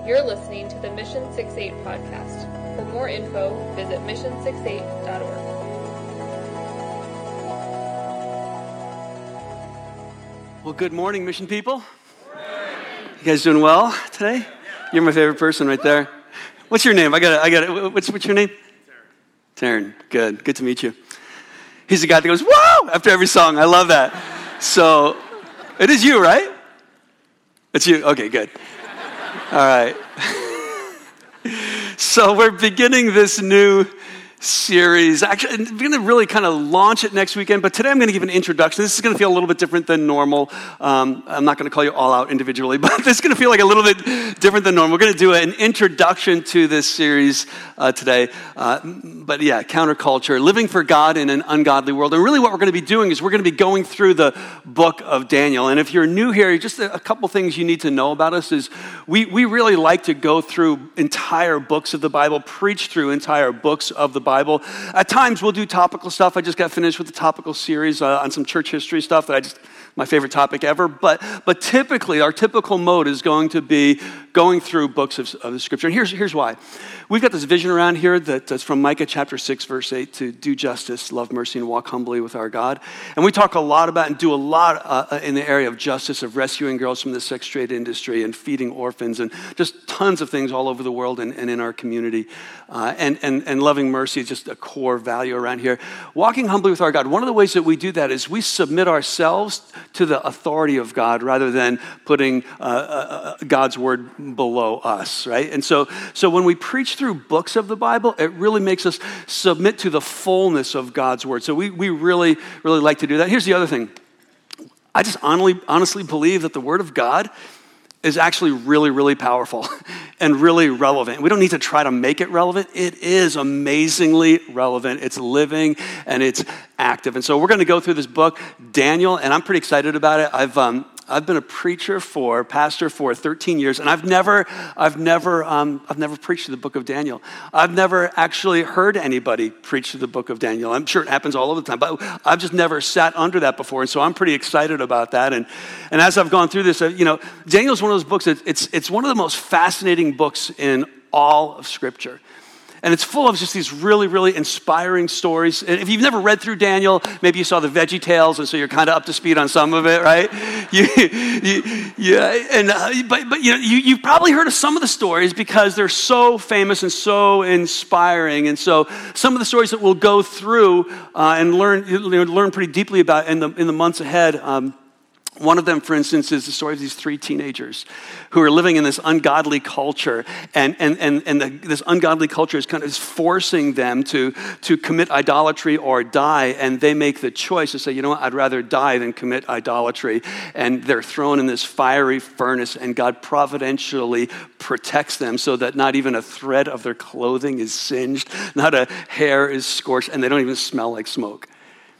You're listening to the Mission 68 podcast. For more info, visit mission68.org. Well, good morning, Mission people. You guys doing well today? You're my favorite person right there. What's your name? I got it. What's your name? Taryn. Good to meet you. He's the guy that goes, "Whoa!" after every song. I love that. So, it is you, right? It's you. Okay, good. All right. So we're beginning this new series. Actually, we're going to really kind of launch it next weekend, but today I'm going to give an introduction. This is going to feel a little bit different than normal. I'm not going to call you all out individually, but this is going to feel like a little bit different than normal. We're going to do an introduction to this series today. But yeah, counterculture, living for God in an ungodly world. And really what we're going to be doing is we're going to be going through the book of Daniel. And if you're new here, just a couple things you need to know about us is we really like to go through entire books of the Bible, preach through entire books of the Bible. At times we'll do topical stuff. I just got finished with the topical series on some church history stuff my favorite topic ever. But typically our typical mode is going to be going through books of the scripture. And here's why. We've got this vision around here that's from Micah chapter 6, verse 8, to do justice, love mercy, and walk humbly with our God. And we talk a lot about and do a lot in the area of justice, of rescuing girls from the sex trade industry and feeding orphans and just tons of things all over the world and in our community. And loving mercy is just a core value around here. Walking humbly with our God. One of the ways that we do that is we submit ourselves to the authority of God rather than putting God's word below us, right? And so when we preach through books of the Bible, it really makes us submit to the fullness of God's word. So we really, really like to do that. Here's the other thing. I just honestly believe that the word of God is actually really, really powerful and really relevant. We don't need to try to make it relevant. It is amazingly relevant. It's living and it's active. And so we're going to go through this book, Daniel, and I'm pretty excited about it. I've been a pastor for 13 years, and I've never preached through the book of Daniel. I've never actually heard anybody preach through the book of Daniel. I'm sure it happens all over the time, but I've just never sat under that before, and so I'm pretty excited about that. And as I've gone through this, Daniel's one of those books that it's one of the most fascinating books in all of Scripture. And it's full of just these really, really inspiring stories. And if you've never read through Daniel, maybe you saw the Veggie Tales, and so you're kind of up to speed on some of it, right? But you've probably heard of some of the stories because they're so famous and so inspiring. And so some of the stories that we'll go through and learn pretty deeply about in the months ahead. One of them, for instance, is the story of these three teenagers who are living in this ungodly culture, and this ungodly culture is kind of forcing them to commit idolatry or die, and they make the choice to say, you know what, I'd rather die than commit idolatry, and they're thrown in this fiery furnace, and God providentially protects them so that not even a thread of their clothing is singed, not a hair is scorched, and they don't even smell like smoke.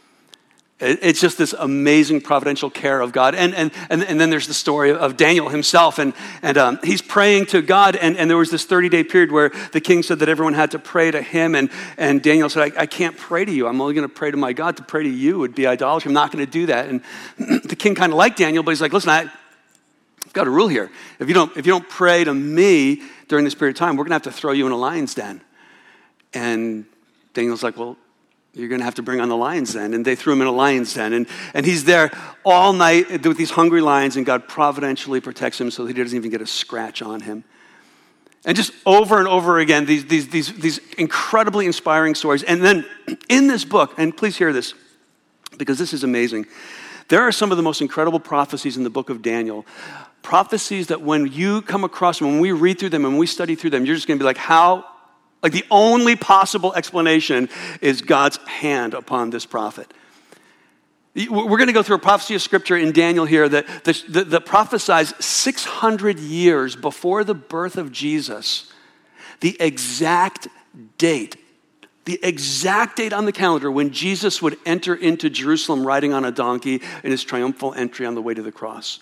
It's just this amazing providential care of God. And then there's the story of Daniel himself. And he's praying to God. And there was this 30-day period where the king said that everyone had to pray to him. And Daniel said, I can't pray to you. I'm only going to pray to my God. To pray to you would be idolatry. I'm not going to do that. And the king kind of liked Daniel, but he's like, listen, I've got a rule here. If you don't pray to me during this period of time, we're going to have to throw you in a lion's den. And Daniel's like, well, you're going to have to bring on the lion's den. And they threw him in a lion's den. And he's there all night with these hungry lions, and God providentially protects him so that he doesn't even get a scratch on him. And just over and over again, these incredibly inspiring stories. And then in this book, and please hear this, because this is amazing, there are some of the most incredible prophecies in the book of Daniel. Prophecies that when you come across them, when we read through them, and we study through them, you're just going to be like, how? Like the only possible explanation is God's hand upon this prophet. We're going to go through a prophecy of Scripture in Daniel here that prophesies 600 years before the birth of Jesus, the exact date on the calendar when Jesus would enter into Jerusalem riding on a donkey in his triumphal entry on the way to the cross.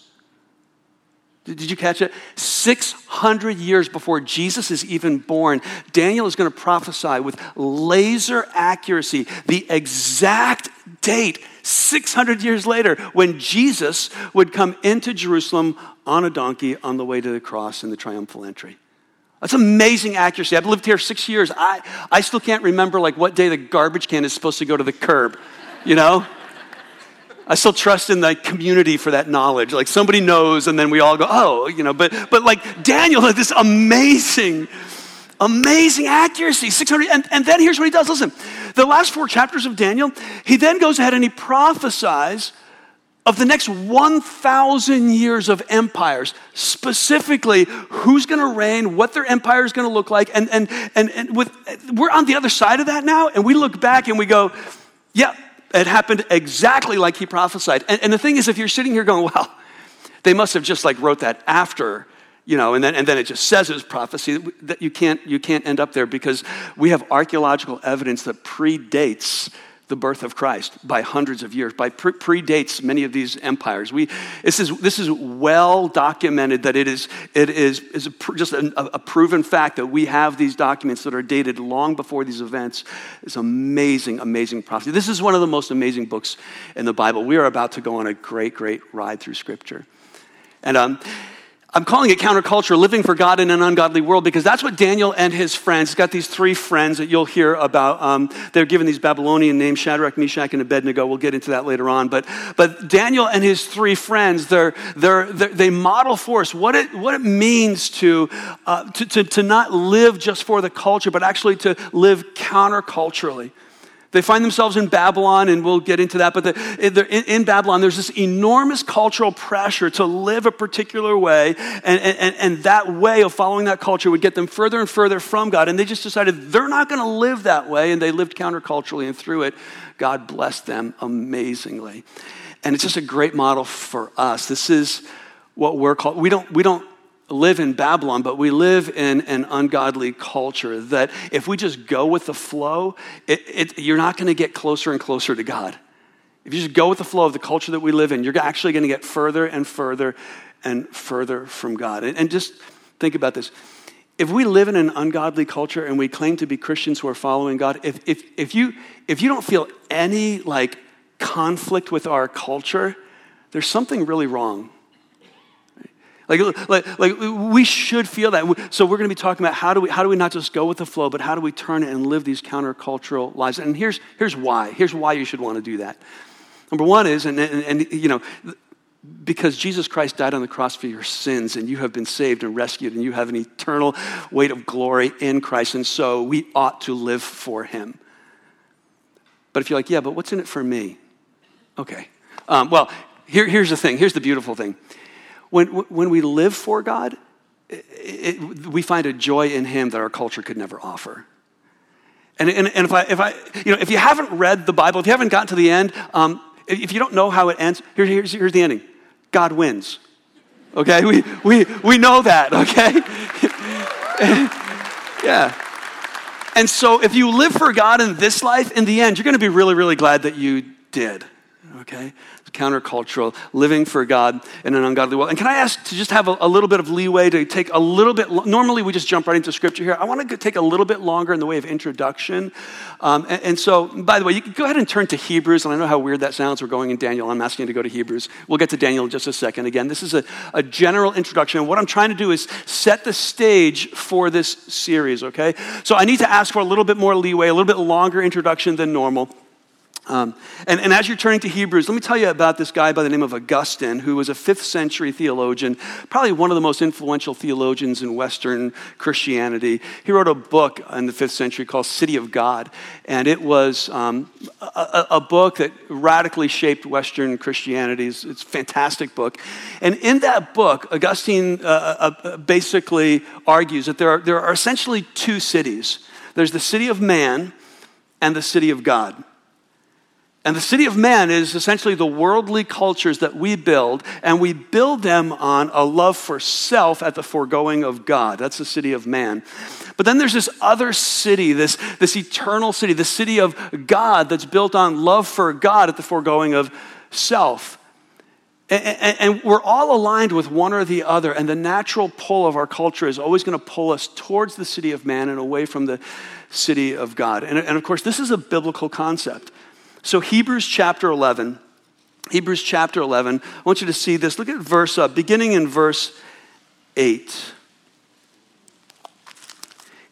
Did you catch it? 600 years before Jesus is even born, Daniel is going to prophesy with laser accuracy the exact date 600 years later when Jesus would come into Jerusalem on a donkey on the way to the cross in the triumphal entry. That's amazing accuracy. I've lived here 6 years. I still can't remember like what day the garbage can is supposed to go to the curb, you know? I still trust in the community for that knowledge. Like somebody knows and then we all go, oh, you know, but like Daniel had this amazing accuracy, 600. And then here's what he does. Listen, the last 4 chapters of Daniel, he then goes ahead and he prophesies of the next 1,000 years of empires, specifically who's going to reign, what their empire is going to look like. And we're on the other side of that now, and we look back and we go, yeah, it happened exactly like he prophesied. And the thing is, if you're sitting here going, well, they must have just like wrote that after, you know, and then it just says it was prophecy, that you can't end up there because we have archaeological evidence that predates the birth of Christ by hundreds of years, predates many of these empires. This is well documented that it is just a proven fact that we have these documents that are dated long before these events. It's amazing, amazing prophecy. This is one of the most amazing books in the Bible. We are about to go on a great, great ride through Scripture. And I'm calling it counterculture, living for God in an ungodly world, because that's what Daniel and his friends, he's got these 3 friends that you'll hear about. They're given these Babylonian names, Shadrach, Meshach, and Abednego. We'll get into that later on. But Daniel and his 3 friends, they model for us what it means to not live just for the culture, but actually to live counterculturally. They find themselves in Babylon, and we'll get into that, but in Babylon, there's this enormous cultural pressure to live a particular way, and that way of following that culture would get them further and further from God, and they just decided they're not going to live that way, and they lived counterculturally, and through it, God blessed them amazingly. And it's just a great model for us. This is what we're called. We don't live in Babylon, but we live in an ungodly culture that if we just go with the flow, you're not going to get closer and closer to God. If you just go with the flow of the culture that we live in, you're actually going to get further and further and further from God. And just think about this. If we live in an ungodly culture and we claim to be Christians who are following God, if you don't feel any like conflict with our culture, there's something really wrong. Like we should feel that. So we're going to be talking about how do we not just go with the flow, but how do we turn it and live these countercultural lives? And here's why. Here's why you should want to do that. Number one is, and you know, because Jesus Christ died on the cross for your sins, and you have been saved and rescued, and you have an eternal weight of glory in Christ, and so we ought to live for Him. But if you're like, yeah, but what's in it for me? Okay. Well, here's the thing. Here's the beautiful thing. When we live for God, we find a joy in Him that our culture could never offer. And if you haven't read the Bible, if you haven't gotten to the end, if you don't know how it ends, here's the ending. God wins. Okay, we know that. Okay, yeah. And so if you live for God in this life, in the end, you're going to be really, really glad that you did. Okay? It's countercultural, living for God in an ungodly world. And can I ask to just have a little bit of leeway to take a little bit, normally we just jump right into Scripture here. I want to take a little bit longer in the way of introduction. And so, by the way, you can go ahead and turn to Hebrews, and I know how weird that sounds. We're going in Daniel. I'm asking you to go to Hebrews. We'll get to Daniel in just a second. Again, this is a general introduction. And what I'm trying to do is set the stage for this series, okay? So I need to ask for a little bit more leeway, a little bit longer introduction than normal. And as you're turning to Hebrews, let me tell you about this guy by the name of Augustine, who was a 5th century theologian, probably one of the most influential theologians in Western Christianity. He wrote a book in the 5th century called City of God, and it was a book that radically shaped Western Christianity. It's a fantastic book. And in that book, Augustine basically argues that there are essentially 2 cities. There's the city of man and the city of God. And the city of man is essentially the worldly cultures that we build, and we build them on a love for self at the foregoing of God. That's the city of man. But then there's this other city, this eternal city, the city of God that's built on love for God at the foregoing of self. And we're all aligned with one or the other, and the natural pull of our culture is always going to pull us towards the city of man and away from the city of God. And of course, this is a biblical concept. So Hebrews chapter 11, I want you to see this. Look at beginning in verse 8.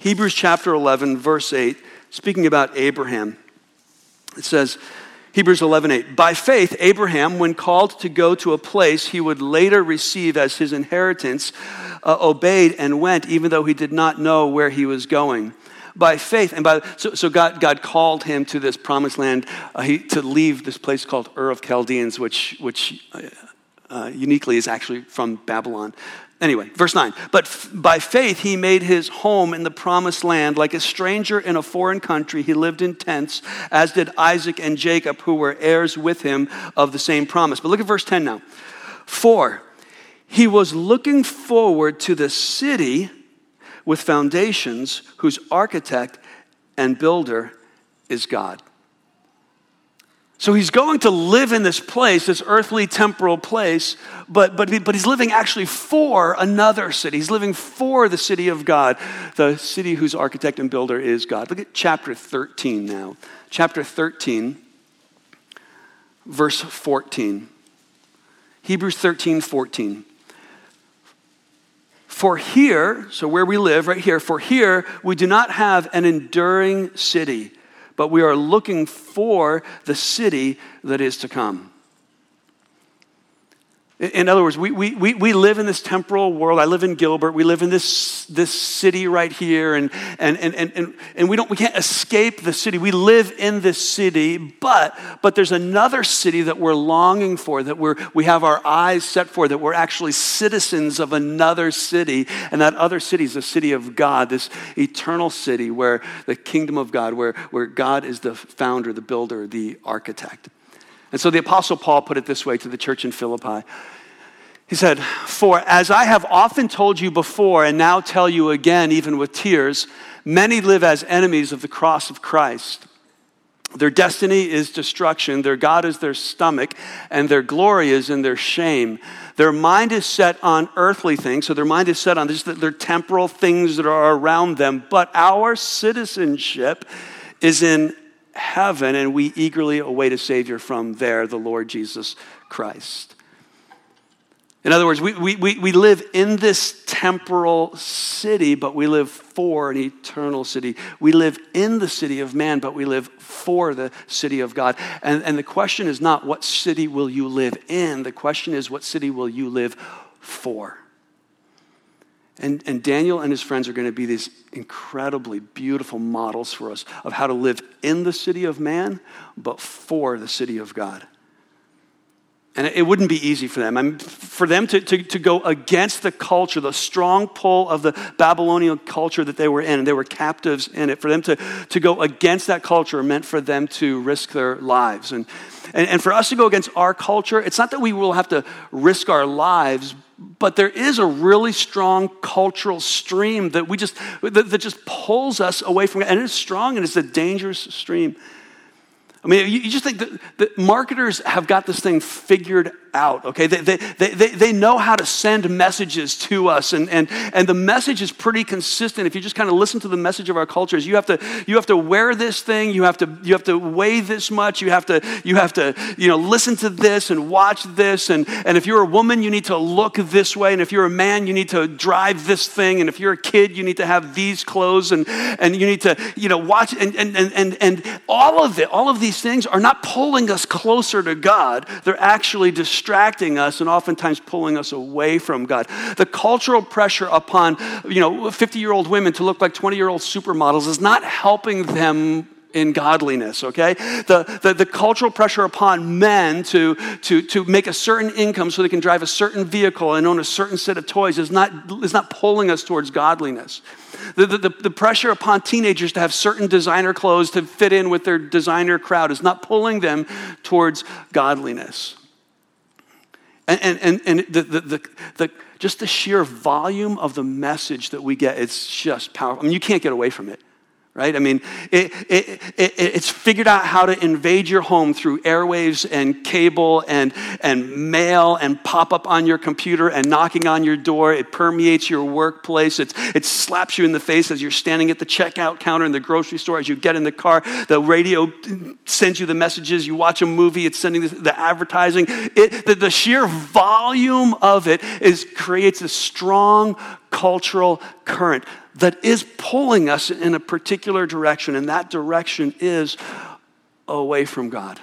Hebrews chapter 11, verse 8, speaking about Abraham. It says, Hebrews 11:8, by faith, Abraham, when called to go to a place he would later receive as his inheritance, obeyed and went, even though he did not know where he was going. By faith, and so God called him to this promised land to leave this place called Ur of Chaldeans, which uniquely is actually from Babylon. Anyway, verse 9, but by faith he made his home in the promised land. Like a stranger in a foreign country, he lived in tents, as did Isaac and Jacob, who were heirs with him of the same promise. But look at verse 10 now. For he was looking forward to the city with foundations, whose architect and builder is God. So he's going to live in this place, this earthly temporal place, but he's living actually for another city. He's living for the city of God, the city whose architect and builder is God. Look at chapter 13 now. Chapter 13, verse 14. Hebrews 13:14. For here, so where we live, right here, for here we do not have an enduring city, but we are looking for the city that is to come. In other words, we live in this temporal world. I live in Gilbert. We live in this city right here, and we can't escape the city. We live in this city, but there's another city that we're longing for, that we have our eyes set for, that we're actually citizens of another city, and that other city is the city of God, this eternal city where the kingdom of God, where God is the founder, the builder, the architect. And so the Apostle Paul put it this way to the church in Philippi. He said, for as I have often told you before and now tell you again, even with tears, many live as enemies of the cross of Christ. Their destiny is destruction, their God is their stomach, and their glory is in their shame. Their mind is set on earthly things, so their mind is set on their temporal things that are around them, but our citizenship is in heaven, and we eagerly await a Savior from there, the Lord Jesus Christ. In other words, we live in this temporal city, but we live for an eternal city. We live in the city of man, but we live for the city of God. And the question is not what city will you live in? The question is what city will you live for? And Daniel and his friends are going to be these incredibly beautiful models for us of how to live in the city of man, but for the city of God. And it wouldn't be easy for them. I mean, for them to go against the culture, the strong pull of the Babylonian culture that they were in, and they were captives in it. For them to go against that culture meant for them to risk their lives. And for us to go against our culture, it's not that we will have to risk our lives, but there is a really strong cultural stream that that just pulls us away from it. And it's strong, and it's a dangerous stream. I mean, you just think that marketers have got this thing figured out, okay? They know how to send messages to us, and the message is pretty consistent. If you just kind of listen to the message of our culture, is you have to wear this thing, you have to weigh this much, you have to listen to this and watch this, and if you're a woman, you need to look this way, and if you're a man, you need to drive this thing, and if you're a kid, you need to have these clothes, and you need to watch, and all of these things are not pulling us closer to God. They're actually distracting us and oftentimes pulling us away from God. The cultural pressure upon 50-year-old women to look like 20-year-old supermodels is not helping them in godliness, okay? The cultural pressure upon men to make a certain income so they can drive a certain vehicle and own a certain set of toys is not pulling us towards godliness. The pressure upon teenagers to have certain designer clothes to fit in with their designer crowd is not pulling them towards godliness. And just the sheer volume of the message that we get, it's just powerful. I mean, you can't get away from it. Right? I mean, it's figured out how to invade your home through airwaves and cable and mail and pop up on your computer and knocking on your door. It permeates your workplace. It slaps you in the face as you're standing at the checkout counter in the grocery store. As you get in the car, the radio sends you the messages. You watch a movie, it's sending the advertising. The sheer volume of it creates a strong cultural current that is pulling us in a particular direction, and that direction is away from God.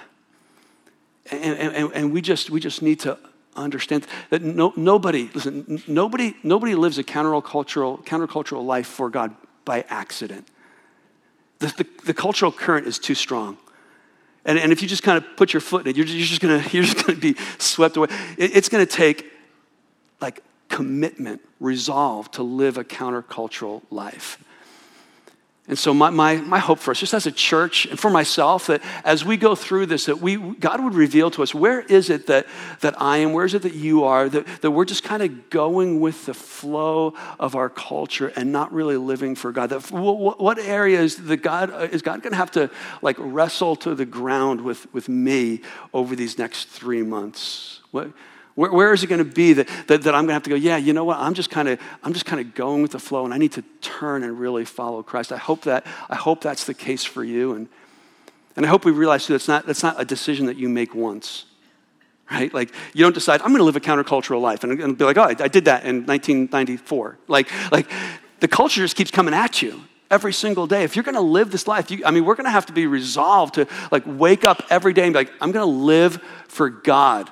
And we just need to understand that nobody lives a countercultural life for God by accident. The cultural current is too strong. And if you just kind of put your foot in it, you're just gonna be swept away. It's gonna take like commitment, resolve to live a countercultural life. And so my hope for us, just as a church and for myself, that as we go through this, that God would reveal to us, where is it that I am, where is it that you are, that we're just kind of going with the flow of our culture and not really living for God. That what areas is God going to have to like wrestle to the ground with me over these next 3 months? Where is it going to be that I'm going to have to go, yeah, you know what, I'm just kind of going with the flow, and I need to turn and really follow Christ. I hope that's the case for you, and I hope we realize too that's not a decision that you make once, right? Like you don't decide, I'm going to live a countercultural life and be like, oh, I did that in 1994. Like the culture just keeps coming at you every single day. If you're going to live this life, we're going to have to be resolved to like wake up every day and be like, I'm going to live for God.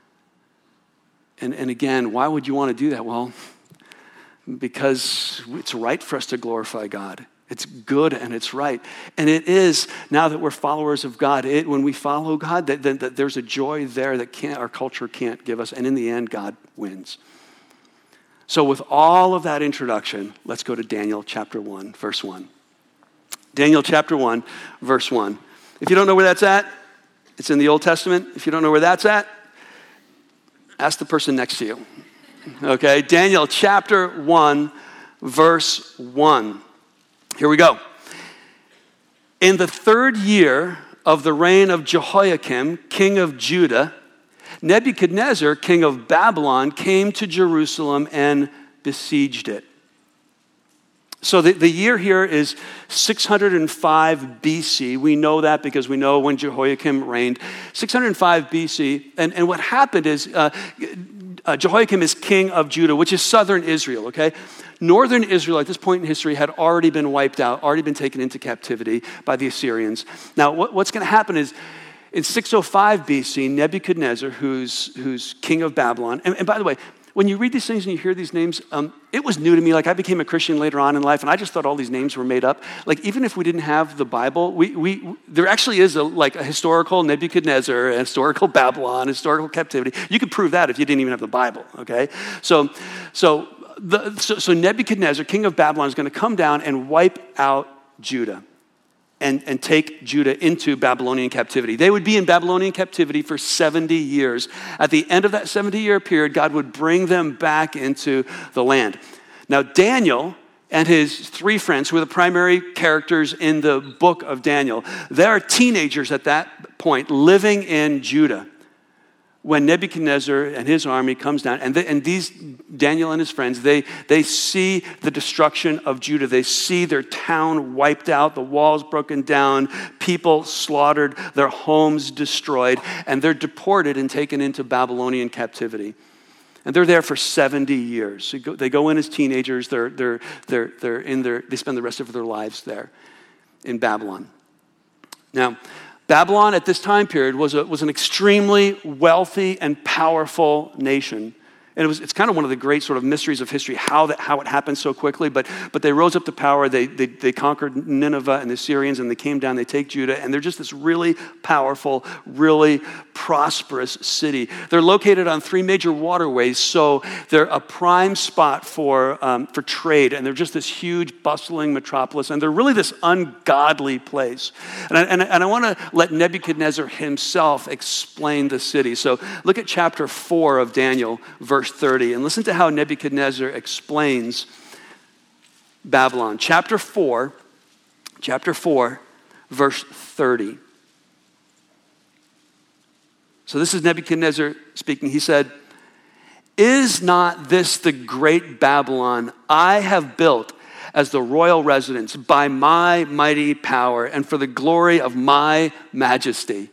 And again, why would you want to do that? Well, because it's right for us to glorify God. It's good and it's right. And it is, now that we're followers of God, when we follow God, that there's a joy there that our culture can't give us. And in the end, God wins. So with all of that introduction, let's go to Daniel chapter 1, verse 1. Daniel chapter 1, verse 1. If you don't know where that's at, it's in the Old Testament. If you don't know where that's at, ask the person next to you. Okay, Daniel chapter 1, verse 1. Here we go. In the 3rd year of the reign of Jehoiakim, king of Judah, Nebuchadnezzar, king of Babylon, came to Jerusalem and besieged it. So the year here is 605 BC. We know that because we know when Jehoiakim reigned. 605 BC. And what happened is Jehoiakim is king of Judah, which is southern Israel, okay? Northern Israel at this point in history had already been wiped out, already been taken into captivity by the Assyrians. Now, what's going to happen is in 605 BC, Nebuchadnezzar, who's king of Babylon, and by the way, when you read these things and you hear these names, it was new to me. Like I became a Christian later on in life, and I just thought all these names were made up. Like even if we didn't have the Bible, there actually is a historical Nebuchadnezzar, a historical Babylon, historical captivity. You could prove that if you didn't even have the Bible. Okay, so Nebuchadnezzar, king of Babylon, is going to come down and wipe out Judah. And take Judah into Babylonian captivity. They would be in Babylonian captivity for 70 years. At the end of that 70-year period, God would bring them back into the land. Now, Daniel and his 3 friends, who are the primary characters in the book of Daniel, they are teenagers at that point living in Judah. When Nebuchadnezzar and his army comes down, and these Daniel and his friends, they see the destruction of Judah. They see their town wiped out, the walls broken down, people slaughtered, their homes destroyed, and they're deported and taken into Babylonian captivity. And they're there for 70 years. They go in as teenagers. They spend the rest of their lives there in Babylon. Now, Babylon at this time period was an extremely wealthy and powerful nation. And it's kind of one of the great sort of mysteries of history, how it happened so quickly. But they rose up to power. They conquered Nineveh and the Assyrians, and they came down. They take Judah, and they're just this really powerful, really prosperous city. They're located on 3 major waterways, so they're a prime spot for trade. And they're just this huge, bustling metropolis, and they're really this ungodly place. And I want to let Nebuchadnezzar himself explain the city. So look at chapter 4 of Daniel, verse 30, and listen to how Nebuchadnezzar explains Babylon. Chapter 4, verse 30. So this is Nebuchadnezzar speaking. He said, "Is not this the great Babylon I have built as the royal residence by my mighty power and for the glory of my majesty?"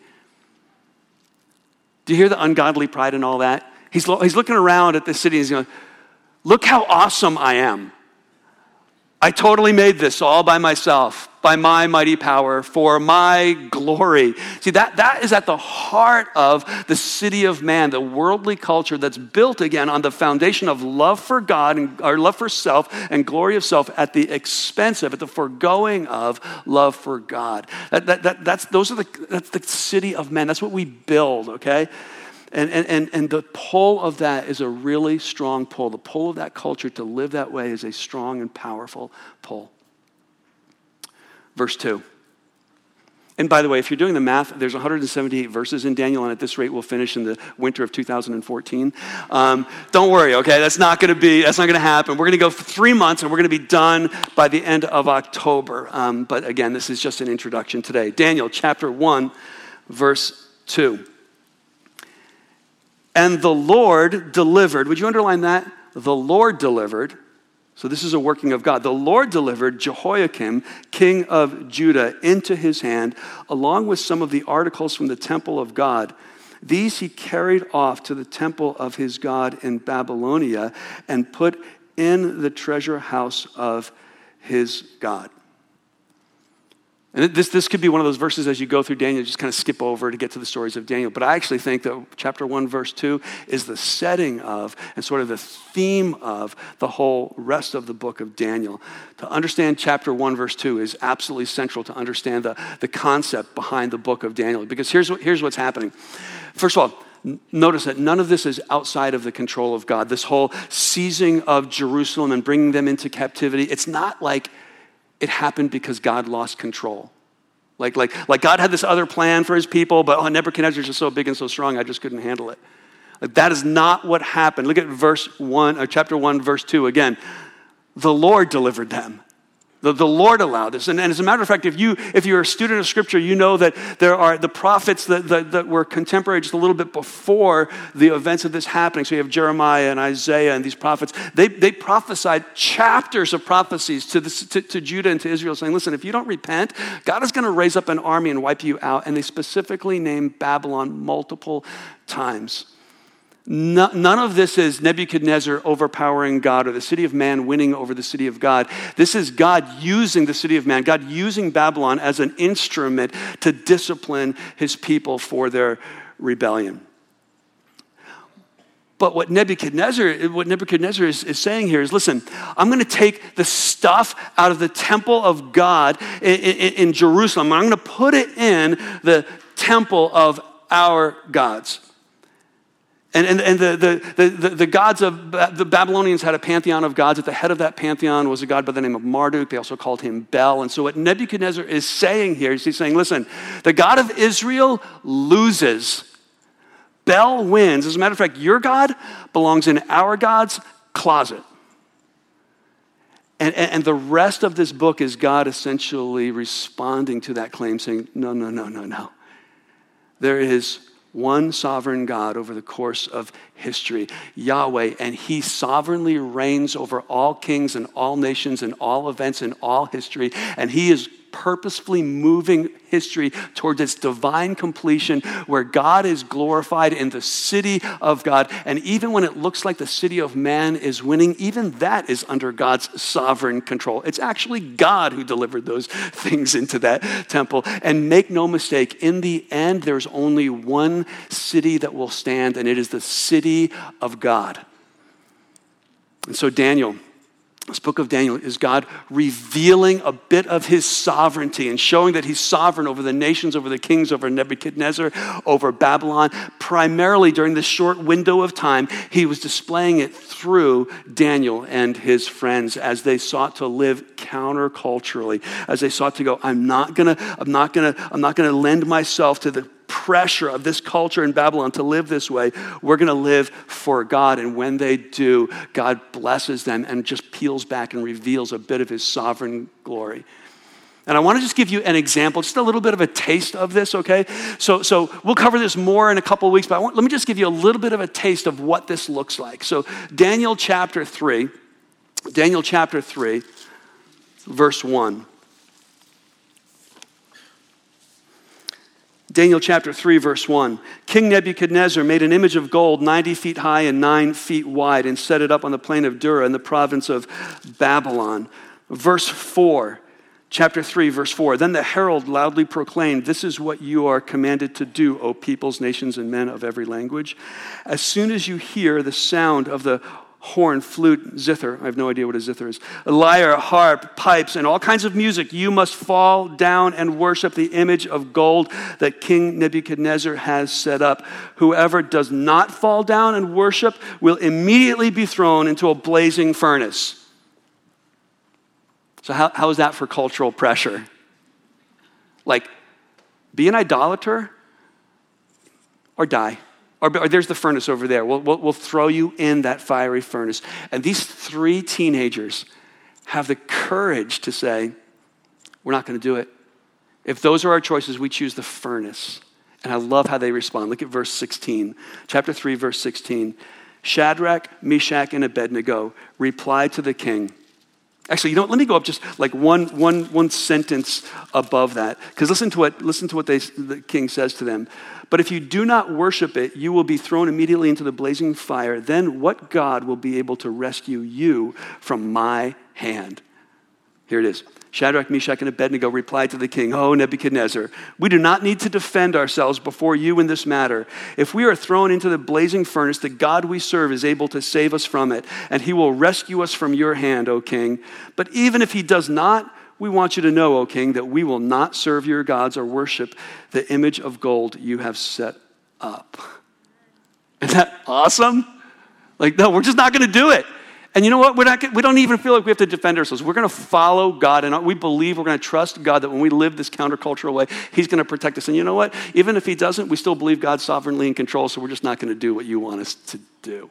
Do you hear the ungodly pride in all that? He's looking around at the city and he's going, Look how awesome I am. I totally made this all by myself, by my mighty power, for my glory. See, that is at the heart of the city of man, the worldly culture that's built again on the foundation of love for God and or love for self and glory of self at the expense of, at the foregoing of love for God. That's the city of man. That's what we build, okay? And the pull of that is a really strong pull. The pull of that culture to live that way is a strong and powerful pull. Verse 2. And by the way, if you're doing the math, there's 178 verses in Daniel, and at this rate, we'll finish in the winter of 2014. Don't worry, okay? That's not going to happen. We're going to go for 3 months, and we're going to be done by the end of October. But again, this is just an introduction today. Daniel chapter 1, verse 2. And the Lord delivered, would you underline that? The Lord delivered, so this is a working of God. The Lord delivered Jehoiakim, king of Judah, into his hand, along with some of the articles from the temple of God. These he carried off to the temple of his God in Babylonia and put in the treasure house of his God. And this could be one of those verses as you go through Daniel, just kind of skip over to get to the stories of Daniel. But I actually think that chapter 1, verse 2 is the setting of and sort of the theme of the whole rest of the book of Daniel. To understand chapter 1, verse 2 is absolutely central to understand the concept behind the book of Daniel. Because here's what's happening. First of all, notice that none of this is outside of the control of God. This whole seizing of Jerusalem and bringing them into captivity, it's not like it happened because God lost control. Like God had this other plan for his people, but Nebuchadnezzar is just so big and so strong, I just couldn't handle it. That is not what happened. Look at chapter 1, verse 2 again. The Lord delivered them. The Lord allowed this. And as a matter of fact, if you're a student of Scripture, you know that there are the prophets that were contemporary just a little bit before the events of this happening. So you have Jeremiah and Isaiah and these prophets. They prophesied chapters of prophecies to Judah and to Israel saying, listen, if you don't repent, God is going to raise up an army and wipe you out. And they specifically named Babylon multiple times. None of this is Nebuchadnezzar overpowering God or the city of man winning over the city of God. This is God using the city of man, God using Babylon as an instrument to discipline his people for their rebellion. But what Nebuchadnezzar is saying here is, listen, I'm going to take the stuff out of the temple of God in Jerusalem. I'm going to put it in the temple of our gods. And the gods of the Babylonians had a pantheon of gods. At the head of that pantheon was a god by the name of Marduk. They also called him Bel. And so what Nebuchadnezzar is saying here is he's saying, listen, the God of Israel loses. Bel wins. As a matter of fact, your God belongs in our God's closet. And the rest of this book is God essentially responding to that claim, saying, no. There is one sovereign God over the course of history, Yahweh, and he sovereignly reigns over all kings and all nations and all events in all history, and he is purposefully moving history towards its divine completion where God is glorified in the city of God. And even when it looks like the city of man is winning, even that is under God's sovereign control. It's actually God who delivered those things into that temple. And make no mistake, in the end, there's only one city that will stand, and it is the city of God. And so Daniel, this book of Daniel, is God revealing a bit of his sovereignty and showing that he's sovereign over the nations, over the kings, over Nebuchadnezzar, over Babylon. Primarily during this short window of time, he was displaying it through Daniel and his friends as they sought to live counterculturally, as they sought to go, I'm not gonna lend myself to the pressure of this culture in Babylon to live this way. We're going to live for God. And when they do, God blesses them and just peels back and reveals a bit of his sovereign glory. And I want to just give you an example, just a little bit of a taste of this, okay? So we'll cover this more in a couple of weeks, but let me just give you a little bit of a taste of what this looks like. So Daniel chapter 3, verse 1. Daniel chapter 3, verse 1. King Nebuchadnezzar made an image of gold 90 feet high and 9 feet wide and set it up on the plain of Dura in the province of Babylon. Verse 4, chapter 3, verse 4. Then the herald loudly proclaimed, "This is what you are commanded to do, O peoples, nations, and men of every language. As soon as you hear the sound of the horn, flute, zither," I have no idea what a zither is, "a lyre, harp, pipes, and all kinds of music, you must fall down and worship the image of gold that King Nebuchadnezzar has set up. Whoever does not fall down and worship will immediately be thrown into a blazing furnace." So how is that for cultural pressure? Like, be an idolater or die. Or there's the furnace over there. We'll throw you in that fiery furnace. And these 3 teenagers have the courage to say, we're not going to do it. If those are our choices, we choose the furnace. And I love how they respond. Look at verse 16. Chapter 3, verse 16. Shadrach, Meshach, and Abednego replied to the king. Actually, let me go up just like one sentence above that. Because listen to what the king says to them. "But if you do not worship it, you will be thrown immediately into the blazing fire. Then what God will be able to rescue you from my hand?" Here it is. Shadrach, Meshach, and Abednego replied to the king, "O Nebuchadnezzar, we do not need to defend ourselves before you in this matter. If we are thrown into the blazing furnace, the God we serve is able to save us from it, and he will rescue us from your hand, O king. But even if he does not, we want you to know, O king, that we will not serve your gods or worship the image of gold you have set up." Isn't that awesome? Like, no, we're just not going to do it. And you know what? We don't even feel like we have to defend ourselves. We're going to follow God, and we believe we're going to trust God that when we live this countercultural way, he's going to protect us. And you know what? Even if he doesn't, we still believe God's sovereignly in control, so we're just not going to do what you want us to do.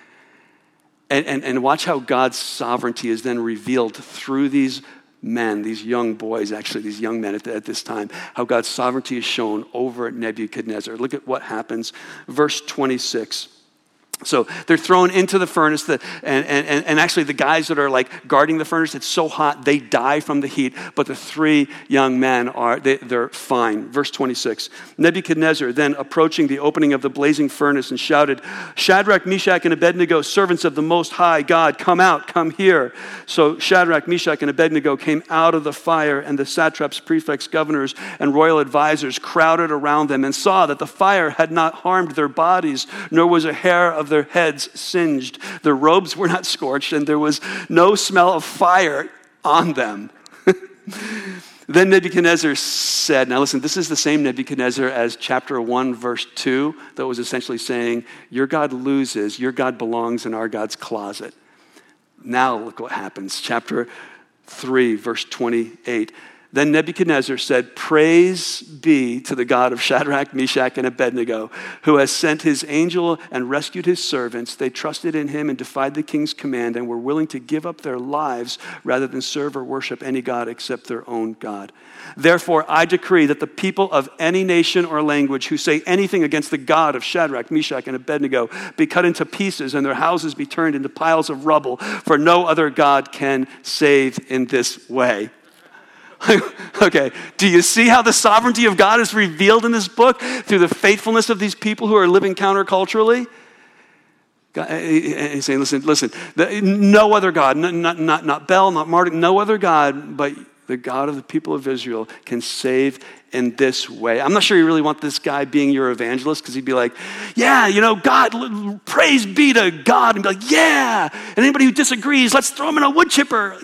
And watch how God's sovereignty is then revealed through these men, these young boys, actually, these young men at this time, how God's sovereignty is shown over Nebuchadnezzar. Look at what happens. Verse 26. So they're thrown into the furnace, and actually the guys that are like guarding the furnace, it's so hot, they die from the heat, but the 3 young men they're fine. Verse 26, Nebuchadnezzar then approaching the opening of the blazing furnace and shouted, "Shadrach, Meshach, and Abednego, servants of the Most High God, come out, come here." So Shadrach, Meshach, and Abednego came out of the fire, and the satraps, prefects, governors, and royal advisors crowded around them and saw that the fire had not harmed their bodies, nor was a hair of their heads singed. Their robes were not scorched, and there was no smell of fire on them. Then Nebuchadnezzar said, now listen, this is the same Nebuchadnezzar as chapter 1, verse 2, that was essentially saying, your God loses, your God belongs in our God's closet. Now look what happens. Chapter 3, verse 28. Then Nebuchadnezzar said, "Praise be to the God of Shadrach, Meshach, and Abednego, who has sent his angel and rescued his servants. They trusted in him and defied the king's command and were willing to give up their lives rather than serve or worship any god except their own God. Therefore, I decree that the people of any nation or language who say anything against the God of Shadrach, Meshach, and Abednego be cut into pieces and their houses be turned into piles of rubble, for no other God can save in this way." Okay, do you see how the sovereignty of God is revealed in this book through the faithfulness of these people who are living counterculturally? He's saying, listen, no other God, not Bel, not Marduk, no other God, but the God of the people of Israel can save in this way. I'm not sure you really want this guy being your evangelist, because he'd be like, yeah, God, praise be to God, and be like, yeah, and anybody who disagrees, let's throw him in a wood chipper.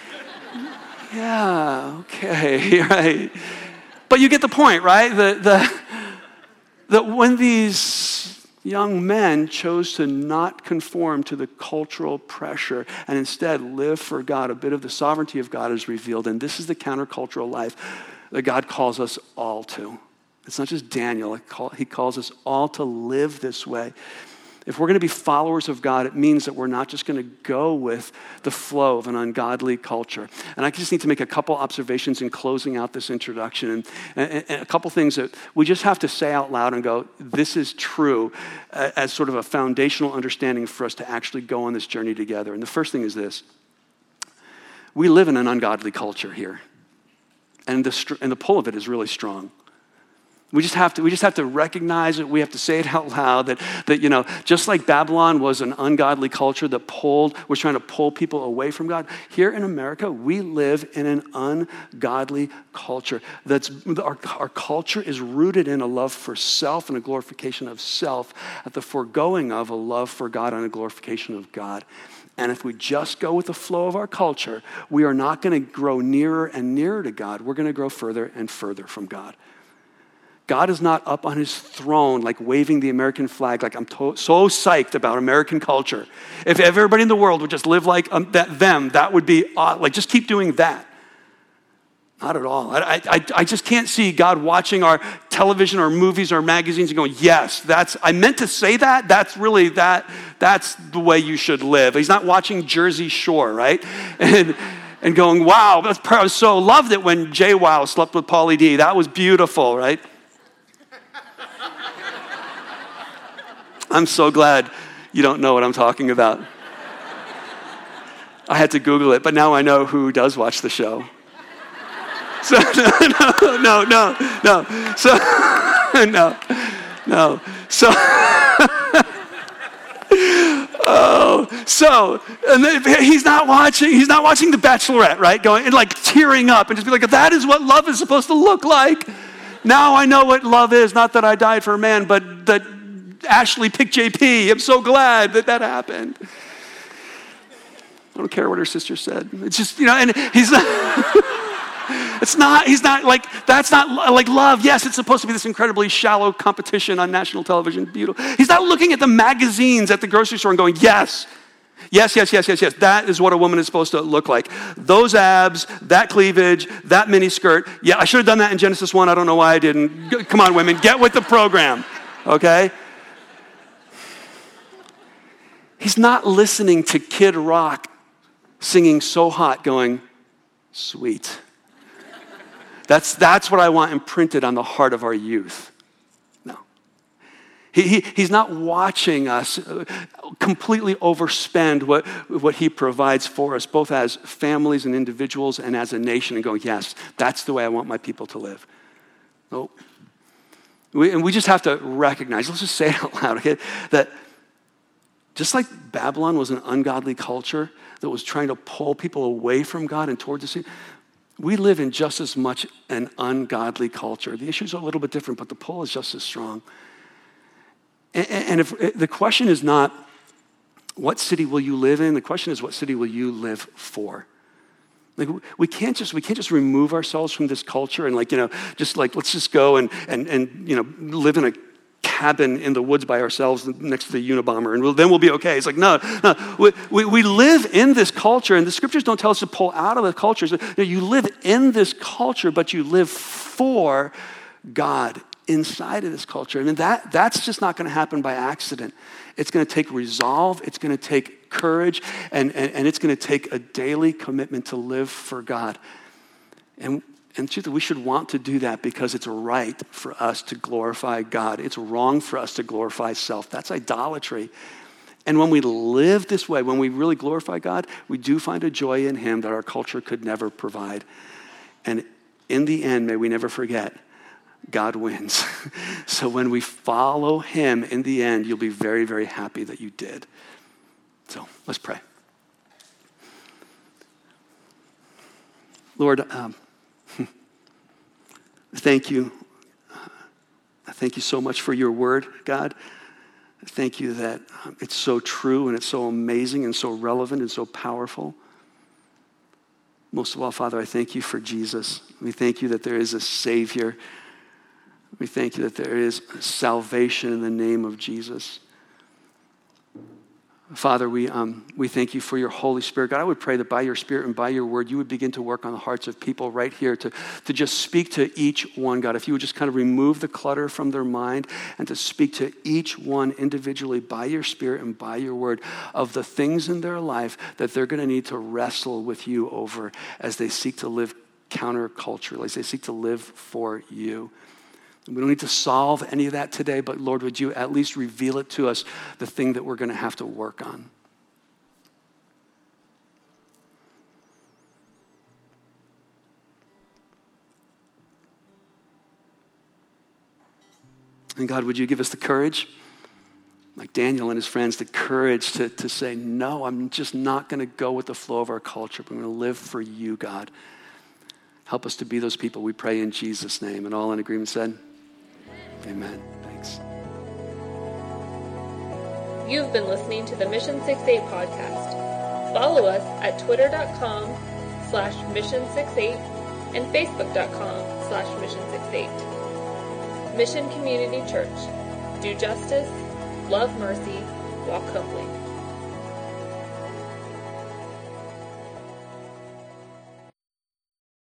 Yeah, okay, right. But you get the point, right? That when these young men chose to not conform to the cultural pressure and instead live for God, a bit of the sovereignty of God is revealed. And this is the countercultural life that God calls us all to. It's not just Daniel. He calls us all to live this way. If we're going to be followers of God, it means that we're not just going to go with the flow of an ungodly culture. And I just need to make a couple observations in closing out this introduction, and a couple things that we just have to say out loud and go, this is true, as sort of a foundational understanding for us to actually go on this journey together. And the first thing is this. We live in an ungodly culture here, and the pull of it is really strong. We just have to recognize it. We have to say it out loud that just like Babylon was an ungodly culture that was trying to pull people away from God, here in America, we live in an ungodly culture. Our culture is rooted in a love for self and a glorification of self at the foregoing of a love for God and a glorification of God. And if we just go with the flow of our culture, we are not going to grow nearer and nearer to God. We're going to grow further and further from God. God is not up on his throne like waving the American flag like I'm so psyched about American culture. If everybody in the world would just live like that would be like just keep doing that. Not at all. I just can't see God watching our television or movies or magazines and going, yes, I meant to say that. That's the way you should live. He's not watching Jersey Shore, right? And going, wow, I so loved it when JWoww slept with Pauly D. That was beautiful, right? I'm so glad you don't know what I'm talking about. I had to Google it, but now I know who does watch the show. So, no. So, no. So, and then he's not watching The Bachelorette, right? Going and like tearing up and just be like, that is what love is supposed to look like. Now I know what love is. Not that I died for a man, but that Ashley picked JP. I'm so glad that happened. I don't care what her sister said. It's just, and he's not like, that's not like love. Yes, it's supposed to be this incredibly shallow competition on national television. Beautiful. He's not looking at the magazines at the grocery store and going, yes. That is what a woman is supposed to look like. Those abs, that cleavage, that mini skirt. Yeah, I should have done that in Genesis 1. I don't know why I didn't. Come on, women, get with the program, okay? He's not listening to Kid Rock singing So Hot going, sweet. That's what I want imprinted on the heart of our youth. No. He's not watching us completely overspend what he provides for us, both as families and individuals and as a nation, and going, yes, that's the way I want my people to live. No. We just have to recognize, let's just say it out loud, okay, that just like Babylon was an ungodly culture that was trying to pull people away from God and towards the sea, we live in just as much an ungodly culture. The issues are a little bit different, but the pull is just as strong. And if the question is not, what city will you live in? The question is, what city will you live for? Like we can't just remove ourselves from this culture and let's just go and live in a cabin in the woods by ourselves next to the Unabomber, and then we'll be okay. It's like, no. We live in this culture, and the scriptures don't tell us to pull out of the culture. So, you live in this culture, but you live for God inside of this culture. And that's just not going to happen by accident. It's going to take resolve. It's going to take courage, and it's going to take a daily commitment to live for God. And truthfully, we should want to do that because it's right for us to glorify God. It's wrong for us to glorify self. That's idolatry. And when we live this way, when we really glorify God, we do find a joy in him that our culture could never provide. And in the end, may we never forget, God wins. So when we follow him in the end, you'll be very, very happy that you did. So let's pray. Lord, thank you. Thank you so much for your word, God. Thank you that it's so true and it's so amazing and so relevant and so powerful. Most of all, Father, I thank you for Jesus. We thank you that there is a Savior. We thank you that there is salvation in the name of Jesus. Father, we thank you for your Holy Spirit. God, I would pray that by your Spirit and by your word, you would begin to work on the hearts of people right here to just speak to each one, God. If you would just kind of remove the clutter from their mind and to speak to each one individually by your Spirit and by your word of the things in their life that they're going to need to wrestle with you over as they seek to live counterculturally, as they seek to live for you. We don't need to solve any of that today, but Lord, would you at least reveal it to us, the thing that we're going to have to work on. And God, would you give us the courage, like Daniel and his friends, the courage to say, no, I'm just not going to go with the flow of our culture, but I'm going to live for you, God. Help us to be those people, we pray in Jesus' name. And all in agreement said, amen. Thanks. You've been listening to the Mission 68 podcast. Follow us at twitter.com/mission68 and facebook.com/mission68. Mission Community Church. Do justice, love mercy, walk humbly.